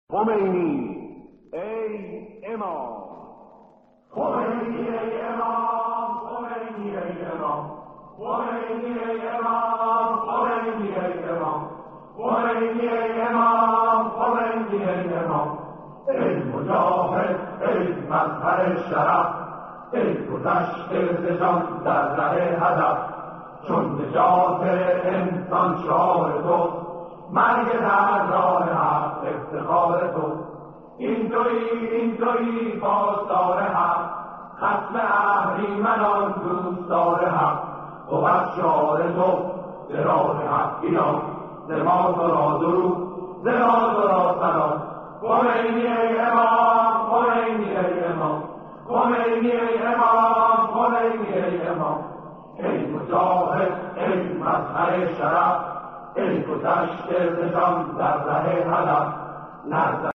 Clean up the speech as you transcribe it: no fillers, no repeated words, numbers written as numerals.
خمینی ای امام، خمینی ای امام، خمینی ای امام، خمینی ای امام، خمینی ای امام، خمینی ای امام، خمینی ای امام. ای مجاهد، ای مظهر شرف، ای گذشته ز جان در ره هدف. چون نجات انسان شعار تو، مرگ در راه حق افتخار تو. این تویی پاسدار حق، خصم اهریمنان دوستدار حق. بود شعار تو به راه حق ایران، ز ما تو را درود، ز ما تو را سلام. خمینی ای امام، خمینی ای امام، خمینی ای امام، خمینی ای امام. ای مجاهد، ای مظهر شرف، ای گذشته ز جان در ره هدف.